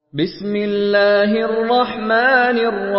بسم الله الرحمن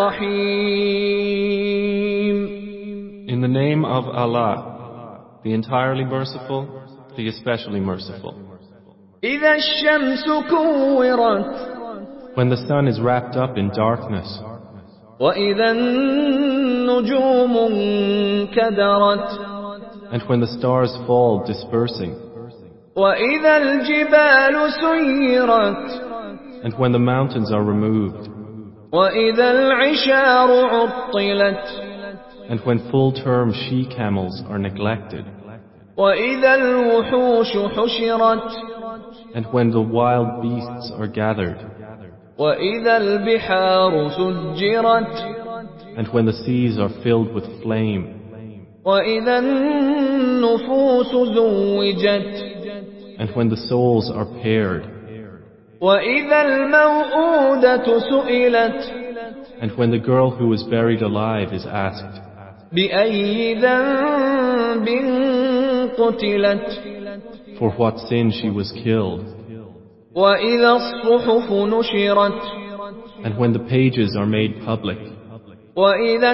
الرحيم. In the name of Allah, the entirely merciful, the especially merciful. إذا الشمس كورت When the sun is wrapped up in darkness, وإذا النجوم انكدرت and when the stars fall dispersing, وإذا الجبال سيرت and when the mountains are removed, وإذا العشار عطلت and when full-term she-camels are neglected, وإذا الوحوش حشرت and when the wild beasts are gathered, وإذا البحار سجرت and when the seas are filled with flame, وإذا النفوس زوجت and when the souls are paired, وإذا الموءودة سئلت and when the girl who is buried alive is asked, بأي ذنب قتلت for what sin she was killed, وإذا الصحف نشرت and when the pages are made public, وإذا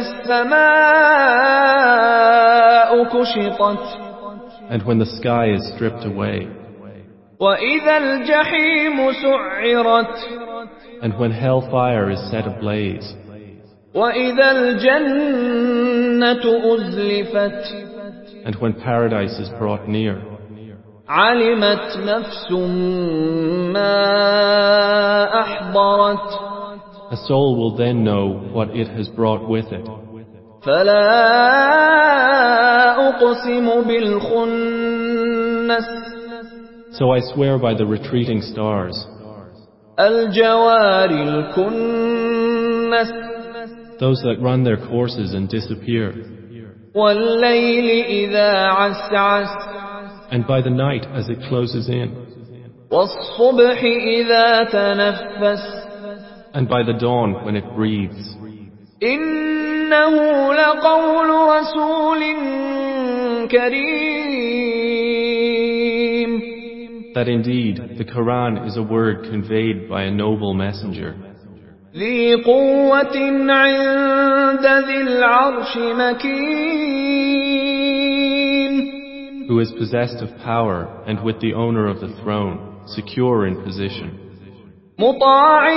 السماء كشطت and when the sky is stripped away, وإذا الجحيم سعرت and when hellfire is set ablaze, وإذا الجنة أزلفت and when paradise is brought near, علمت نفس ما أحضرت a soul will then know what it has brought with it. فلا أقسم بالخنس So I swear by the retreating stars, الجوار الكنس those that run their courses and disappear, والليل إذا عسعس and by the night as it closes in, والصبح إذا تنفس and by the dawn when it breathes. إنه لقول رسول كريم That indeed the Quran is a word conveyed by a noble messenger, ذي قوة عند ذي العرش مكين who is possessed of power and with the owner of the throne, secure in position, مطاع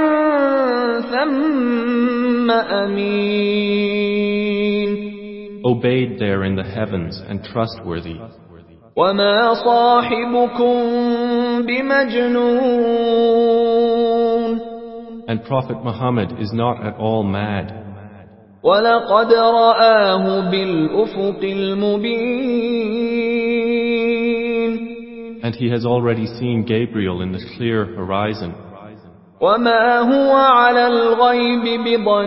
ثم أمين obeyed there in the heavens and trustworthy. وما صاحبكم بمجنون And Prophet Muhammad is not at all mad, ولقد رآه بالأفق المبين and he has already seen Gabriel in the clear horizon, وما هو على الغيب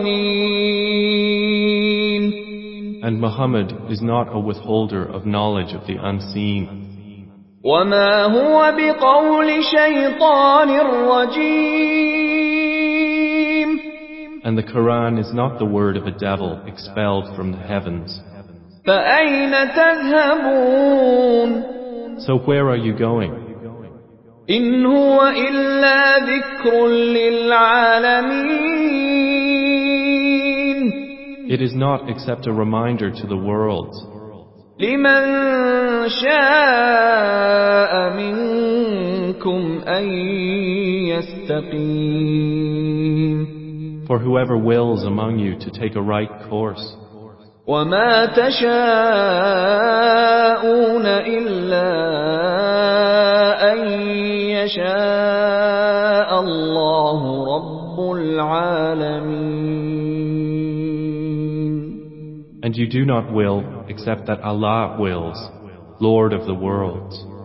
بضنين and Muhammad is not a withholder of knowledge of the unseen, وما هو بقول شيطان رجيم and the Quran is not the word of a devil expelled from the heavens. فأين تذهبون So where are you going? إن هو إلا ذكر للعالمين It is not except a reminder to the worlds, لمن شاء منكم أن يستقيم for whoever wills among you to take a right course. وما تشاءون إلا أن يشاء الله رب العالمين. And you do not will except that Allah wills, Lord of the worlds.